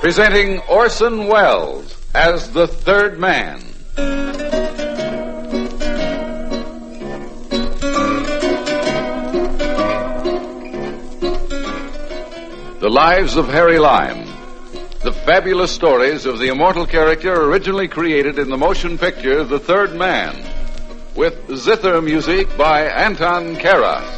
Presenting Orson Welles as the Third Man. The Lives of Harry Lime. The fabulous stories of the immortal character originally created in the motion picture The Third Man, with zither music by Anton Karas.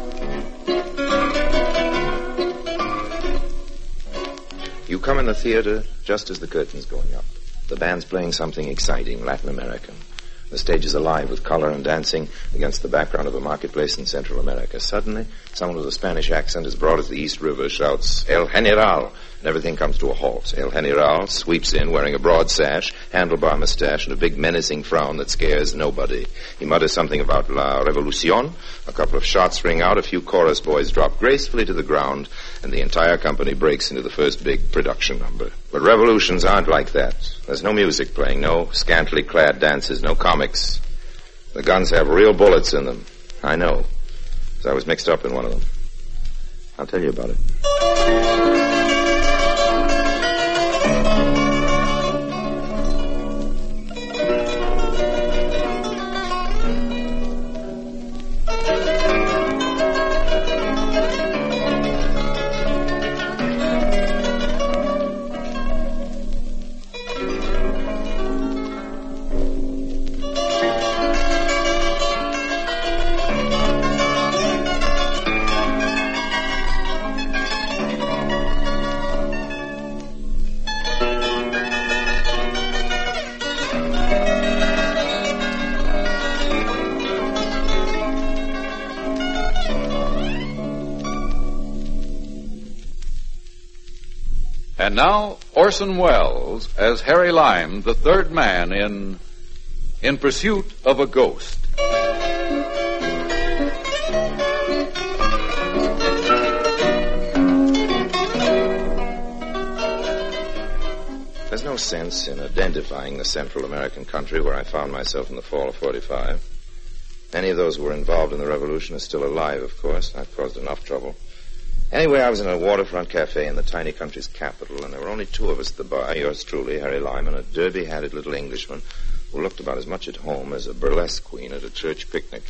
You come in the theater just as the curtain's going up. The band's playing something exciting, Latin American. The stage is alive with color and dancing against the background of a marketplace in Central America. Suddenly, someone with a Spanish accent as broad as the East River shouts, "El General!" And everything comes to a halt. El General sweeps in wearing a broad sash, handlebar mustache, and a big menacing frown that scares nobody. He mutters something about La Revolucion. A couple of shots ring out, a few chorus boys drop gracefully to the ground, and the entire company breaks into the first big production number. But revolutions aren't like that. There's no music playing, no scantily clad dances, no comics. The guns have real bullets in them. I know, because I was mixed up in one of them. I'll tell you about it. And now, Orson Welles as Harry Lime, the Third Man in Pursuit of a Ghost. There's no sense in identifying the Central American country where I found myself in the fall of 45. Many of those who were involved in the revolution are still alive, of course. I've caused enough trouble. Anyway, I was in a waterfront cafe in the tiny country's capital, and there were only two of us at the bar, yours truly, Harry Lime, and a derby-hatted little Englishman who looked about as much at home as a burlesque queen at a church picnic.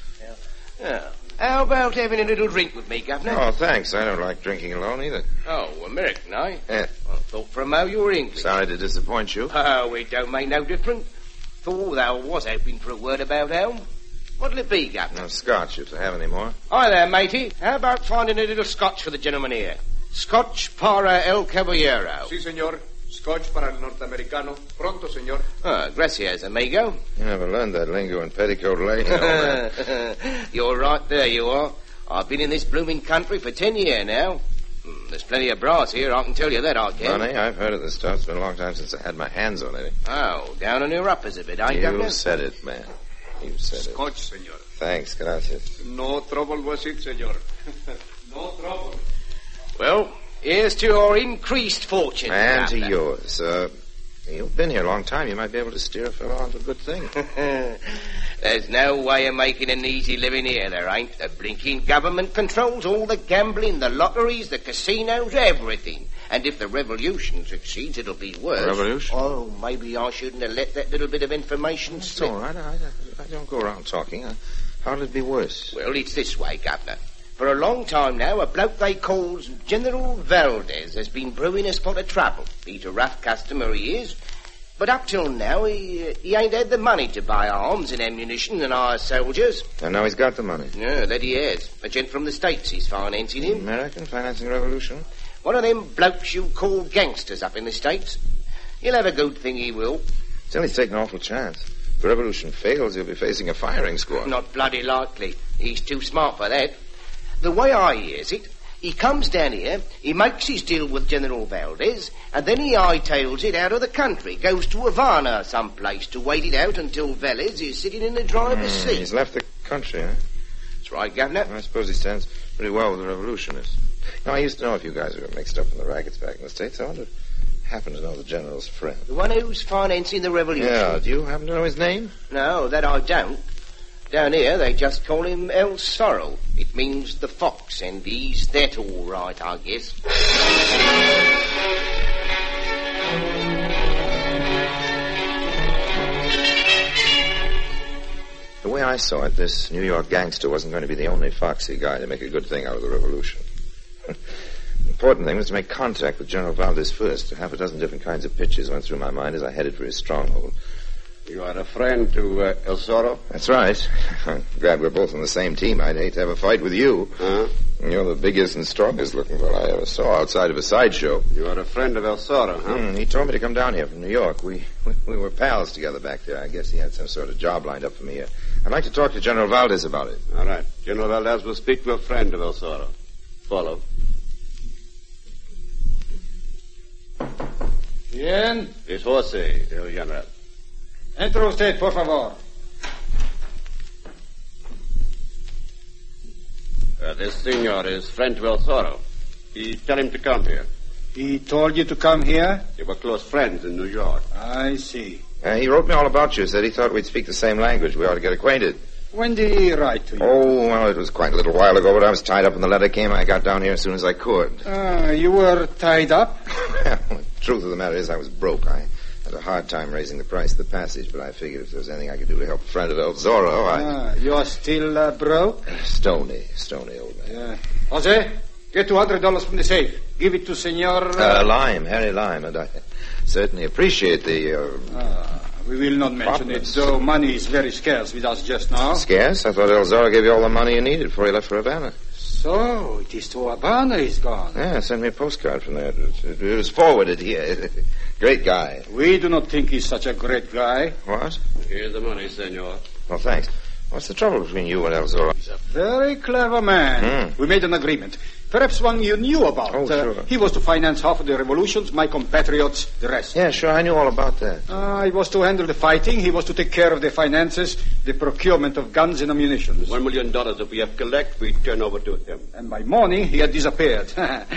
Yeah. How about having a little drink with me, Governor? Oh, thanks. I don't like drinking alone either. Oh, American, eh? Yeah. I thought for a mo you were English. Sorry to disappoint you. Oh, it don't make no difference. Thought I was hoping for a word about home. What'll it be, Governor? No, scotch, if they have any more. Hi there, matey. How about finding a little scotch for the gentleman here? Scotch para el caballero. Sí, señor. Scotch para el norteamericano. Pronto, señor. Ah, gracias, amigo. You never learned that lingo in Petticoat Lane, you know, man. You're right there, you are. I've been in this blooming country for 10 years now. There's plenty of brass here, I can tell you that, I can. Funny, I've heard of this stuff. It's been a long time since I had my hands on it. Oh, down on your uppers a bit, ain't you? You said it, man. You said it. Scotch, señor. Thanks, gracias. No trouble was it, señor. No trouble. Well, here's to your increased fortune. And to Governor. yours. You've been here a long time. You might be able to steer a fellow onto a good thing. There's no way of making an easy living here, there ain't. The blinking government controls all the gambling, the lotteries, the casinos, everything. And if the revolution succeeds, it'll be worse. Revolution? Oh, maybe I shouldn't have let that little bit of information It's slip. all right. I don't go around talking. How'll it be worse? Well, it's this way, Governor. For a long time now, a bloke they calls General Valdez has been brewing a spot of trouble. He's a rough customer, he is. But up till now, he ain't had the money to buy arms and ammunition and hire soldiers. And now he's got the money. No, that he has. A gent from the States is financing him. American financing the revolution? One of them blokes you call gangsters up in the States. He'll have a good thing, he will. Still, he's taking an awful chance. If the revolution fails, he'll be facing a firing squad. Not bloody likely. He's too smart for that. The way I hears it, he comes down here, he makes his deal with General Valdez, and then he hightails it out of the country, goes to Havana someplace to wait it out until Valdez is sitting in the driver's seat. He's left the country, huh? That's right, Governor. I suppose he stands pretty well with the revolutionists. Now, I used to know a few guys who were mixed up in the rackets back in the States. I wonder if I happen to know the general's friend. The one who's financing the revolution. Yeah, do you happen to know his name? No, that I don't. Down here, they just call him El Zorro. It means the fox, and he's that all right, I guess. The way I saw it, this New York gangster wasn't going to be the only foxy guy to make a good thing out of the revolution. The important thing was to make contact with General Valdez first. Half a dozen different kinds of pitches went through my mind as I headed for his stronghold. You are a friend to El Zorro? That's right. I'm glad we're both on the same team. I'd hate to have a fight with you. Huh? You're the biggest and strongest looking fellow I ever saw outside of a sideshow. You are a friend of El Zorro, huh? He told me to come down here from New York. We were pals together back there. I guess he had some sort of job lined up for me here. I'd like to talk to General Valdez about it. All right. General Valdez will speak to a friend of El Zorro. Follow. Bien. Es Jose, el general. Entre usted, por favor. This senor is friend to El Zorro. He tell him to come here. He told you to come here? They were close friends in New York. I see. He wrote me all about you. Said he thought we'd speak the same language. We ought to get acquainted. When did he write to you? Oh, well, it was quite a little while ago, but I was tied up when the letter came. I got down here as soon as I could. You were tied up? Well, the truth of the matter is I was broke. I had a hard time raising the price of the passage, but I figured if there was anything I could do to help a friend of El Zorro, You're still broke? Stony old man. Jose, get $200 from the safe. Give it to Senor... Lime, Harry Lime, and I certainly appreciate the... We will not mention it, though money is very scarce with us just now. Scarce? I thought El Zorro gave you all the money you needed before he left for Havana. So, it is to Havana he's gone. Yeah, sent me a postcard from there. It was forwarded here. Great guy. We do not think he's such a great guy. What? Here's the money, senor. Well, thanks. What's the trouble between you and El Zorro? He's a very clever man. We made an agreement. Perhaps one you knew about. Oh, sure. He was to finance half of the revolutions, my compatriots the rest. Yeah, sure, I knew all about that. He was to handle the fighting, he was to take care of the finances, the procurement of guns and ammunition. $1 million that we have collect, we turn over to him. And by morning, he had disappeared.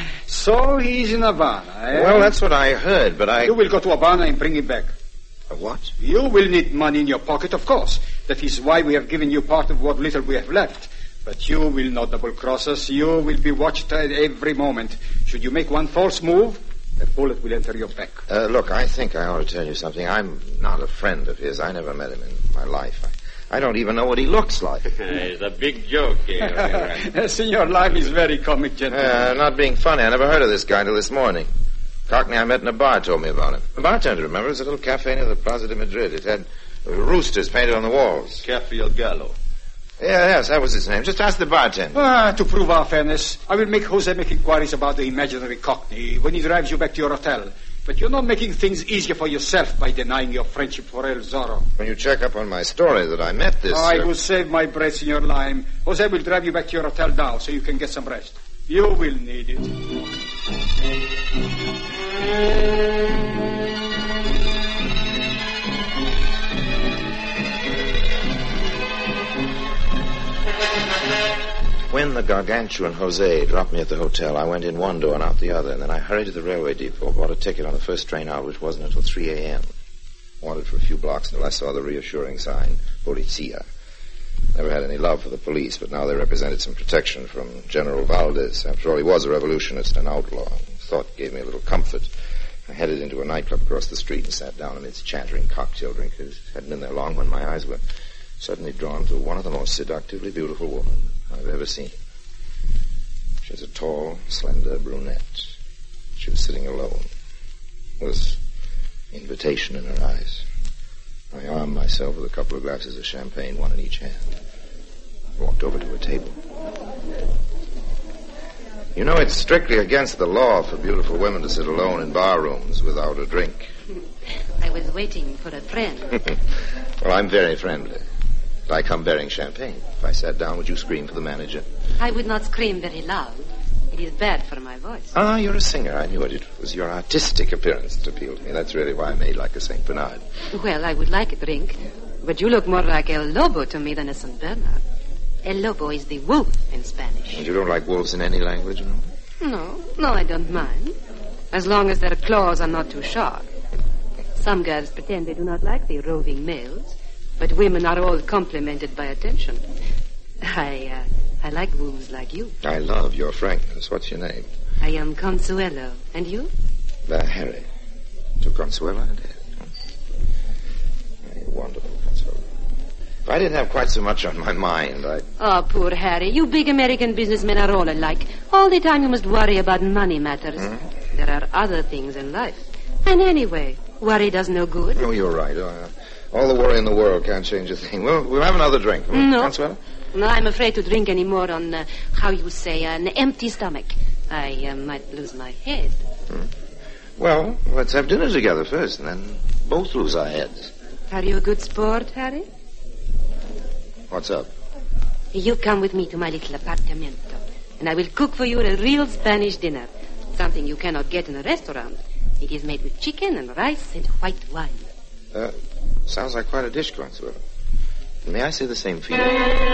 So he's in Havana, eh? Well, that's what I heard, but You will go to Havana and bring him back. What? You will need money in your pocket, of course. That is why we have given you part of what little we have left. But you will not double-cross us. You will be watched at every moment. Should you make one false move, a bullet will enter your back. Look, I think I ought to tell you something. I'm not a friend of his. I never met him in my life. I don't even know what he looks like. It's a big joke here. Senor Lime is very comic, gentlemen. Not being funny. I never heard of this guy till this morning. Cockney I met in a bar told me about him. The bartender, remember? It was a little cafe near the Plaza de Madrid. It had roosters painted on the walls. Cafe El Gallo. Yes, that was his name. Just ask the bartender. To prove our fairness, I will make Jose make inquiries about the imaginary Cockney when he drives you back to your hotel. But you're not making things easier for yourself by denying your friendship for El Zorro. When you check up on my story that I met this... I will save my breath, Senor Lime. Jose will drive you back to your hotel now so you can get some rest. You will need it. When the gargantuan Jose dropped me at the hotel, I went in one door and out the other, and then I hurried to the railway depot, bought a ticket on the first train out, which wasn't until 3 a.m. Wandered for a few blocks until I saw the reassuring sign, Polizia. Never had any love for the police, but now they represented some protection from General Valdez. After all, he was a revolutionist, an outlaw. Thought gave me a little comfort. I headed into a nightclub across the street and sat down amidst chattering cocktail drinkers. Hadn't been there long when my eyes were suddenly drawn to one of the most seductively beautiful women I've ever seen. She was a tall, slender brunette. She was sitting alone. There was invitation in her eyes. I armed myself with a couple of glasses of champagne, one in each hand. Walked over to her table. You know, it's strictly against the law for beautiful women to sit alone in bar rooms without a drink. I was waiting for a friend. Well, I'm very friendly. I come bearing champagne. If I sat down, would you scream for the manager? I would not scream very loud. It is bad for my voice. Ah, you're a singer. I knew it. It was your artistic appearance that appealed to me. That's really why I made like a St. Bernard. Well, I would like a drink. But you look more like El Lobo to me than a St. Bernard. El Lobo is the wolf in Spanish. And you don't like wolves in any language, no? No, I don't mind. As long as their claws are not too sharp. Some girls pretend they do not like the roving males. But women are all complimented by attention. I like wolves like you. I love your frankness. What's your name? I am Consuelo. And you? Harry. To Consuelo and Harry. Very wonderful, Consuelo. If I didn't have quite so much on my mind. Oh, poor Harry. You big American businessmen are all alike. All the time you must worry about money matters. There are other things in life. And anyway, worry does no good. Oh, you're right. All the worry in the world can't change a thing. We'll have another drink. No. Consuelo? No, I'm afraid to drink any more on, how you say, an empty stomach. I might lose my head. Well, let's have dinner together first, and then both lose our heads. Are you a good sport, Harry? What's up? You come with me to my little apartamento, and I will cook for you a real Spanish dinner. Something you cannot get in a restaurant. It is made with chicken and rice and white wine. Sounds like quite a dish, Consuelo. May I say the same for you?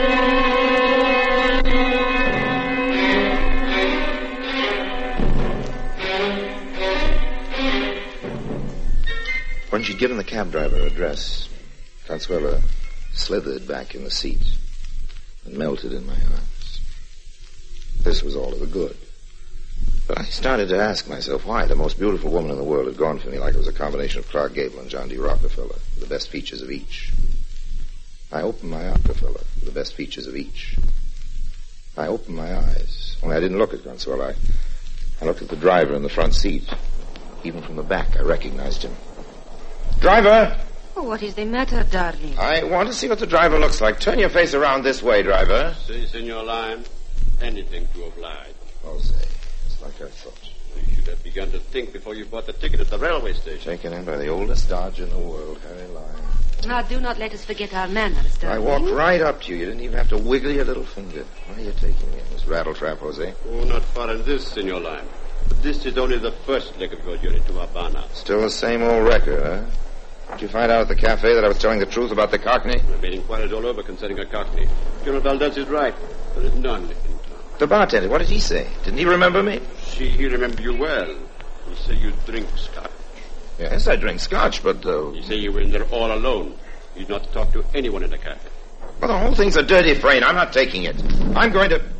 When she'd given the cab driver her address, Consuelo slithered back in the seat and melted in my arms. This was all to the good. But I started to ask myself why the most beautiful woman in the world had gone for me like it was a combination of Clark Gable and John D. Rockefeller, with the best features of each. I opened my Rockefeller, with the best features of each. I opened my eyes. Only I didn't look at Consuelo. I looked at the driver in the front seat. Even from the back, I recognized him. Driver! Oh, what is the matter, darling? I want to see what the driver looks like. Turn your face around this way, driver. Si, Senor Lyon. Anything to oblige. Jose, it's like I thought. You should have begun to think before you bought the ticket at the railway station. Taken in by the oldest dodger in the world, Harry Lyon. Now, do not let us forget our manners, darling. I walked right up to you. You didn't even have to wiggle your little finger. Why are you taking me in this rattletrap, Jose? Oh, not far in this, Senor Lyon. But this is only the first leg of your journey to Havana. Still the same old record, huh? Did you find out at the cafe that I was telling the truth about the Cockney? I've made inquiries all over concerning a Cockney. General Valdez is right. There is none in town. The bartender, what did he say? Didn't he remember me? He remembered you well. He say you drink scotch. Yes, I drink scotch, but... He say you were in there all alone. You did not talk to anyone in the cafe. Well, the whole thing's a dirty frame. I'm not taking it. I'm going to...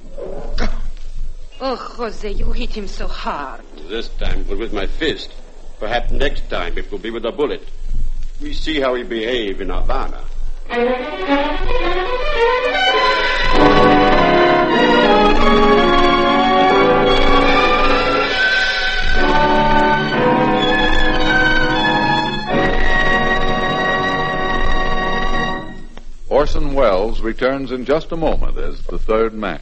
Oh, Jose, you hit him so hard. This time it was with my fist. Perhaps next time it will be with a bullet. We see how he behave in Havana. Orson Welles returns in just a moment as the third man.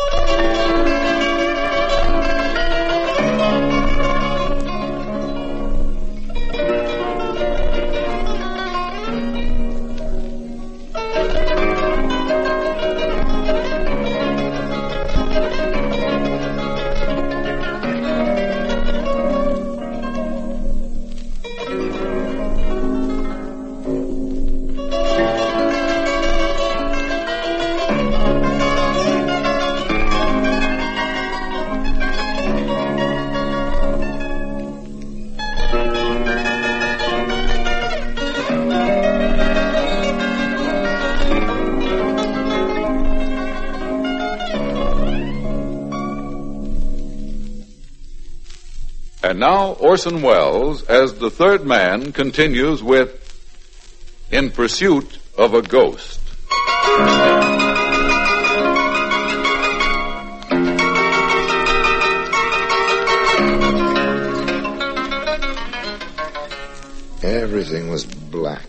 And now Orson Welles, as the third man, continues with In Pursuit of a Ghost. Everything was blackened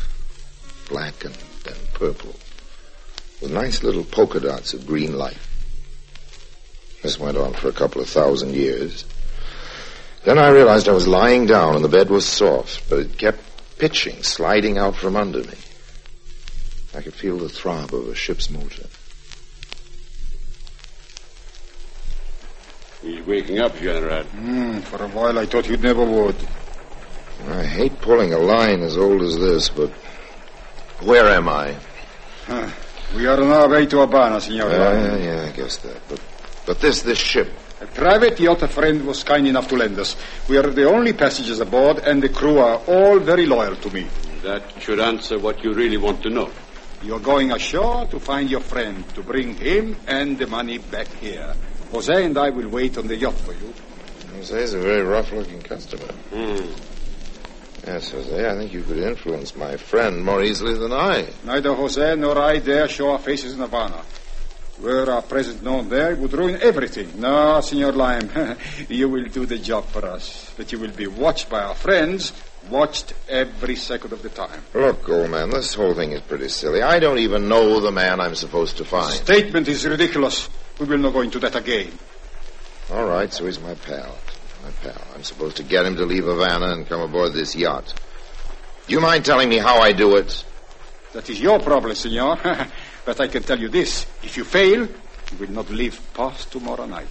and purple, with nice little polka dots of green light. This went on for a couple of 1,000 years. Then I realized I was lying down and the bed was soft, but it kept pitching, sliding out from under me. I could feel the throb of a ship's motor. He's waking up, General. For a while I thought you never would. I hate pulling a line as old as this, but where am I? We are on our way to Havana, Senor. Yeah, I guess that. But this ship... A private yacht a friend was kind enough to lend us. We are the only passengers aboard, and the crew are all very loyal to me. That should answer what you really want to know. You're going ashore to find your friend, to bring him and the money back here. Jose and I will wait on the yacht for you. Jose's a very rough-looking customer. Yes, Jose, I think you could influence my friend more easily than I. Neither Jose nor I dare show our faces in Havana. Were our presence known there, it would ruin everything. No, Senor Lime, you will do the job for us. But you will be watched by our friends, watched every second of the time. Look, old man, this whole thing is pretty silly. I don't even know the man I'm supposed to find. The statement is ridiculous. We will not go into that again. All right, so he's my pal. I'm supposed to get him to leave Havana and come aboard this yacht. Do you mind telling me how I do it? That is your problem, senor. But I can tell you this. If you fail, you will not leave past tomorrow night.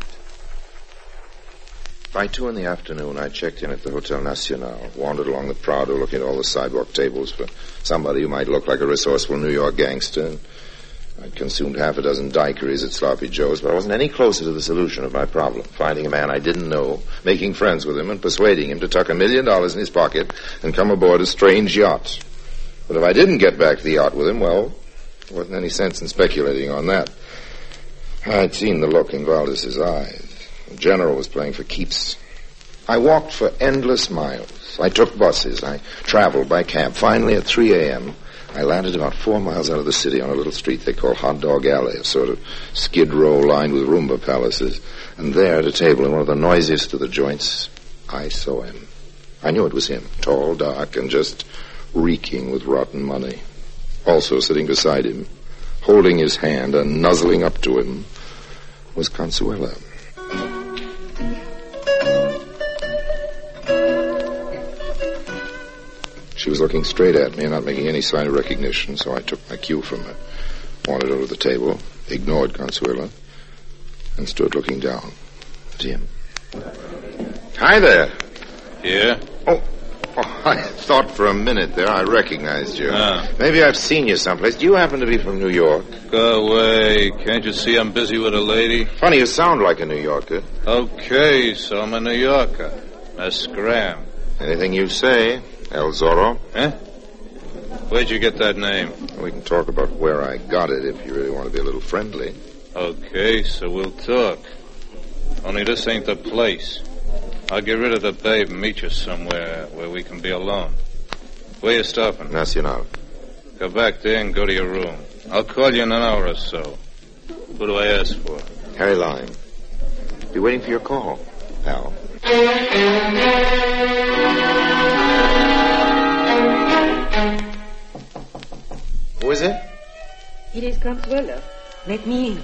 By 2 p.m, I checked in at the Hotel Nacional, wandered along the Prado looking at all the sidewalk tables for somebody who might look like a resourceful New York gangster. I'd consumed half a dozen daiquiris at Sloppy Joe's, but I wasn't any closer to the solution of my problem, finding a man I didn't know, making friends with him, and persuading him to tuck $1 million in his pocket and come aboard a strange yacht. But if I didn't get back to the yacht with him, well, there wasn't any sense in speculating on that. I'd seen the look in Valdez's eyes. The general was playing for keeps. I walked for endless miles. I took buses. I traveled by cab. Finally, at 3 a.m., I landed about 4 miles out of the city on a little street they call Hot Dog Alley, a sort of skid row lined with Roomba palaces. And there, at a table in one of the noisiest of the joints, I saw him. I knew it was him, tall, dark, and just reeking with rotten money. Also sitting beside him, holding his hand and nuzzling up to him, was Consuela. She was looking straight at me and not making any sign of recognition, so I took my cue from her, wandered over the table, ignored Consuela, and stood looking down at him. Hi there. Yeah? Oh, I thought for a minute there I recognized you. Maybe I've seen you someplace. Do you happen to be from New York? Go away. Can't you see I'm busy with a lady? Funny, you sound like a New Yorker. Okay, so I'm a New Yorker. A scram. Anything you say, El Zorro. Huh? Where'd you get that name? We can talk about where I got it if you really want to be a little friendly. Okay, so we'll talk. Only this ain't the place. I'll get rid of the babe and meet you somewhere where we can be alone. Where you stopping? Nacional. Go back there and go to your room. I'll call you in an hour or so. Who do I ask for? Harry Lime. Be waiting for your call, pal. Who is it? It is Consuelo. Let me in.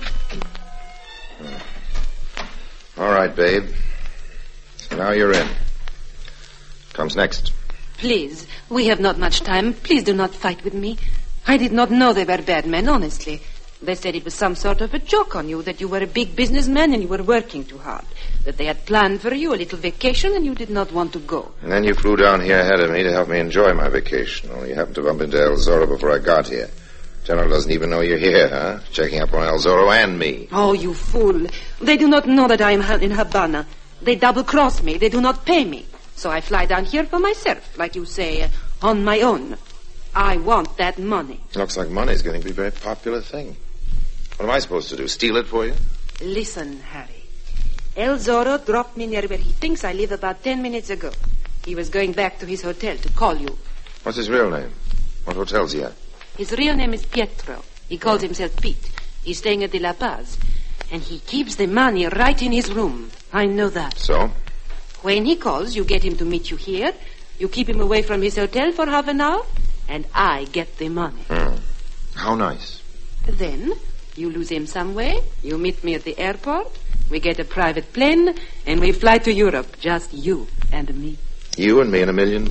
All right, babe. So now you're in. Comes next. Please, we have not much time. Please do not fight with me. I did not know they were bad men, honestly. They said it was some sort of a joke on you, that you were a big businessman and you were working too hard, that they had planned for you a little vacation and you did not want to go. And then you flew down here ahead of me to help me enjoy my vacation, only you happened to bump into El Zorro before I got here. General doesn't even know you're here, huh? Checking up on El Zorro and me. Oh, you fool. They do not know that I am in Havana. They double-cross me. They do not pay me. So I fly down here for myself, like you say, on my own. I want that money. Looks like money's going to be a very popular thing. What am I supposed to do, steal it for you? Listen, Harry. El Zorro dropped me near where he thinks I live about 10 minutes ago. He was going back to his hotel to call you. What's his real name? What hotel's he at? His real name is Pietro. He calls himself Pete. He's staying at the La Paz. And he keeps the money right in his room. I know that. So? When he calls, you get him to meet you here. You keep him away from his hotel for half an hour. And I get the money. How nice. Then you lose him some way. You meet me at the airport. We get a private plane. And we fly to Europe. Just you and me. You and me and $1 million.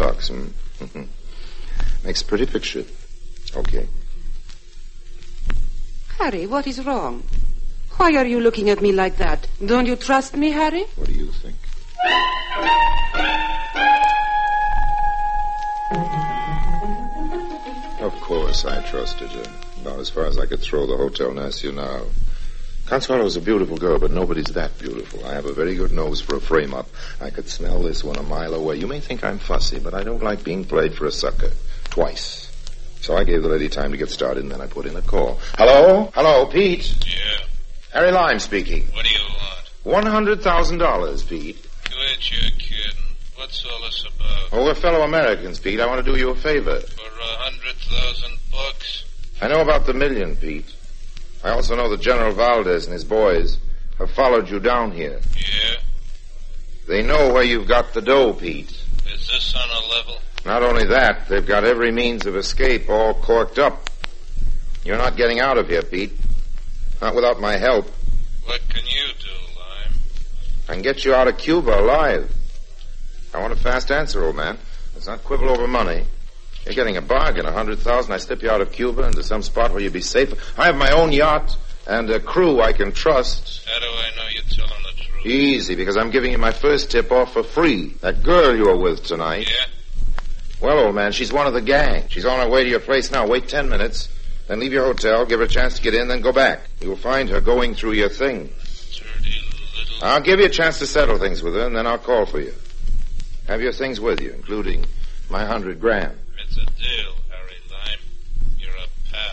Makes a pretty picture. Okay. Harry, what is wrong? Why are you looking at me like that? Don't you trust me, Harry? What do you think? Of course I trusted her. About as far as I could throw the Hotel Nacional. Consuelo is a beautiful girl, but nobody's that beautiful. I have a very good nose for a frame-up. I could smell this one a mile away. You may think I'm fussy, but I don't like being played for a sucker. Twice. So I gave the lady time to get started, and then I put in a call. Hello? Hello, Pete? Yeah? Harry Lime speaking. What do you want? $100,000, Pete. Quit your kidding. What's all this about? Oh, we're fellow Americans, Pete. I want to do you a favor. For $100,000? I know about the million, Pete. I also know that General Valdez and his boys have followed you down here. Yeah? They know where you've got the dough, Pete. Is this on a level? Not only that, they've got every means of escape all corked up. You're not getting out of here, Pete. Not without my help. What can you do, Lime? I can get you out of Cuba alive. I want a fast answer, old man. Let's not quibble over money. You're getting a bargain, $100,000. I slip you out of Cuba into some spot where you'll be safe. I have my own yacht and a crew I can trust. How do I know you're telling the truth? Easy, because I'm giving you my first tip-off for free. That girl you were with tonight. Yeah? Well, old man, she's one of the gang. She's on her way to your place now. Wait 10 minutes, then leave your hotel, give her a chance to get in, then go back. You'll find her going through your things. Dirty little... I'll give you a chance to settle things with her, and then I'll call for you. Have your things with you, including my $100,000. It's a deal, Harry Lime. You're a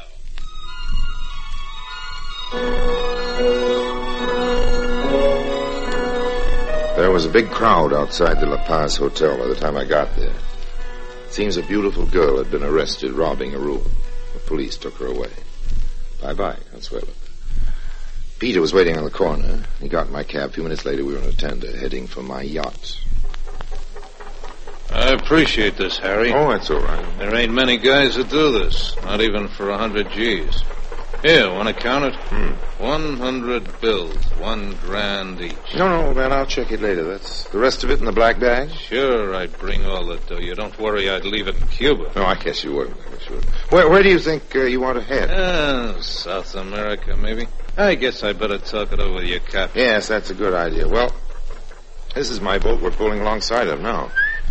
pal. There was a big crowd outside the La Paz Hotel by the time I got there. It seems a beautiful girl had been arrested robbing a room. The police took her away. Bye-bye, Consuelo. Peter was waiting on the corner. He got in my cab. A few minutes later, we were on a tender heading for my yacht. I appreciate this, Harry. Oh, that's all right. There ain't many guys that do this, not even for 100 G's. Here, want to count it? 100 bills, $1,000 each. No, man, I'll check it later. That's the rest of it in the black bag? Sure, I'd bring all the dough. You don't worry, I'd leave it in Cuba. No, I guess you wouldn't. Where do you think you want to head? South America, maybe. I guess I better talk it over with your captain. Yes, that's a good idea. Well, this is my boat. We're pulling alongside of now.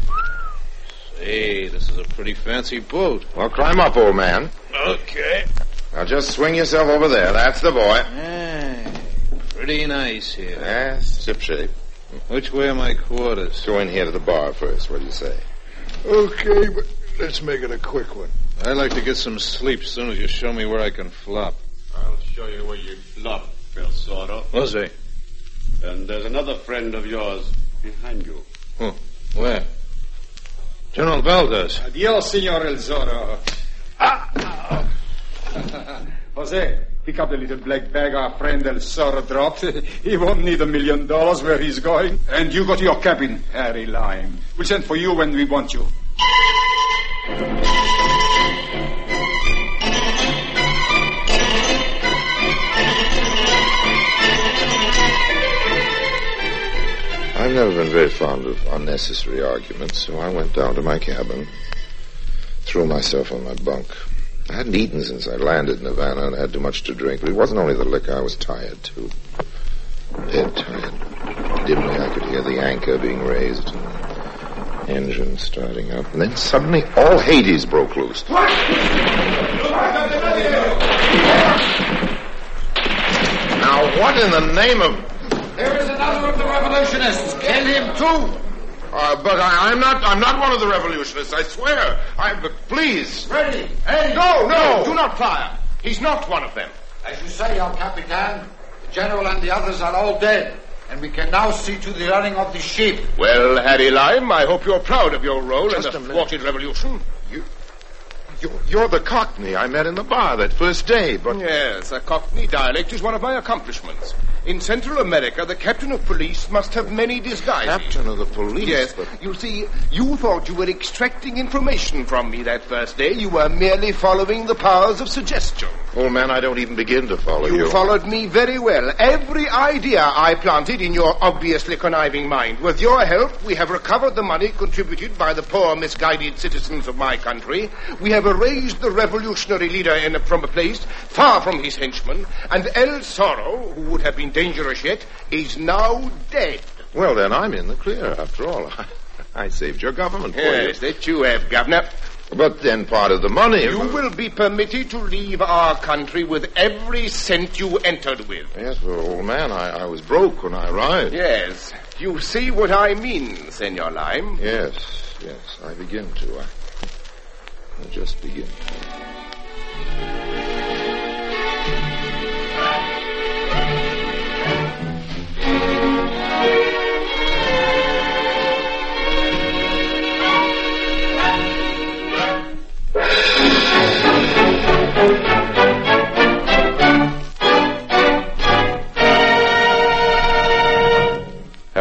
Hey, this is a pretty fancy boat. Well, climb up, old man. Okay. Now just swing yourself over there. That's the boy. Hey, pretty nice here. Yes, shipshape. Which way are my quarters? Go in here to the bar first. What do you say? Okay, but let's make it a quick one. I'd like to get some sleep as soon as you show me where I can flop. I'll show you where you flop, Belsoro. Jose. And there's another friend of yours behind you. Oh, where? General Valdez. Adios, Senor El Zorro. Jose, pick up the little black bag our friend El Zorro dropped. He won't need $1 million where he's going. And you go to your cabin, Harry Lime. We'll send for you when we want you. I've never been very fond of unnecessary arguments, so I went down to my cabin, threw myself on my bunk. I hadn't eaten since I landed in Havana and had too much to drink, but it wasn't only the liquor, I was tired, too. Dead tired. Dimly I could hear the anchor being raised and the engine starting up, and then suddenly all Hades broke loose. Now, what in the name of... There is another of the revolutionists. Kill him too. But I'm not one of the revolutionists, I swear. Please. Ready. Hey. No. Do not fire. He's not one of them. As you say, El Capitan, the general and the others are all dead. And we can now see to the running of the ship. Well, Harry Lime, I hope you're proud of your role in the thwarted revolution. You're the Cockney I met in the bar that first day, but... Yes, a Cockney dialect is one of my accomplishments. In Central America, the captain of police must have many disguises. Captain of the police? Yes, but... You see, you thought you were extracting information from me that first day. You were merely following the powers of suggestion. Old man, I don't even begin to follow you. You followed me very well. Every idea I planted in your obviously conniving mind. With your help, we have recovered the money contributed by the poor, misguided citizens of my country. We have erased the revolutionary leader from a place far from his henchmen, and El Zorro, who would have been dangerous yet, is now dead. Well, then, I'm in the clear, after all. I saved your government for you. Yes, that you have, Governor. But then part of the money... You will be permitted to leave our country with every cent you entered with. Yes, well, old man, I was broke when I arrived. Yes. You see what I mean, Senor Lime? Yes, I begin to. I just begin to.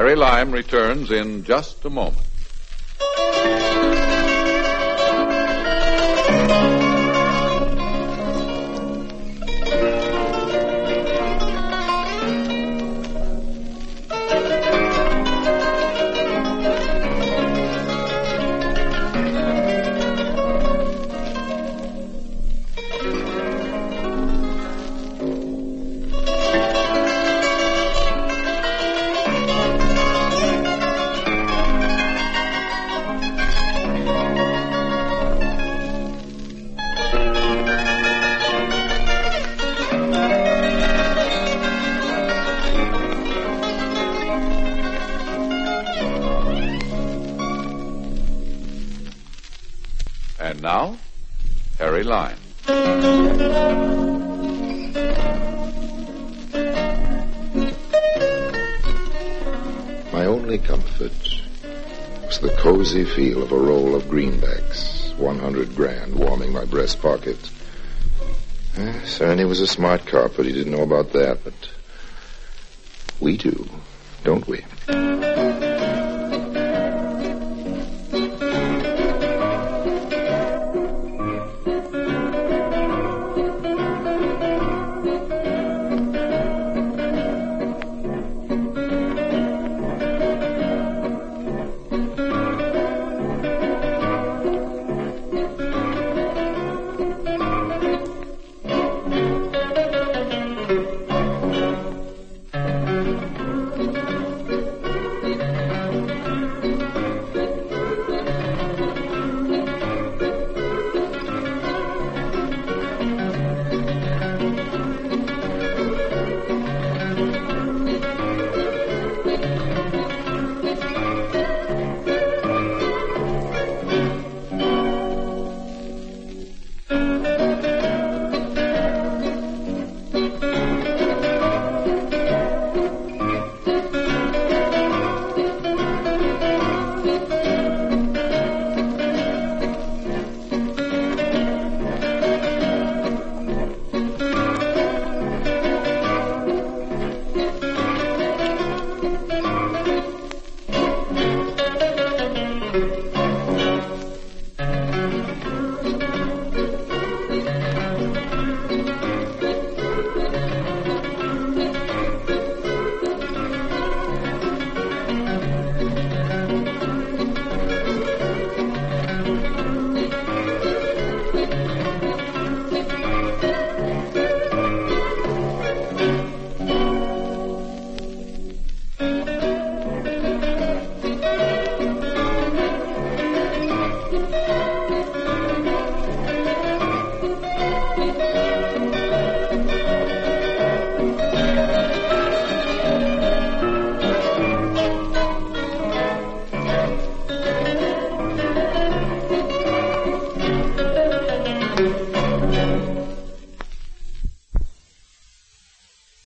Harry Lime returns in just a moment. And now, Harry Lime. My only comfort was the cozy feel of a roll of greenbacks, 100 grand warming my breast pocket. Cerny was a smart cop, but he didn't know about that. But we do, don't we?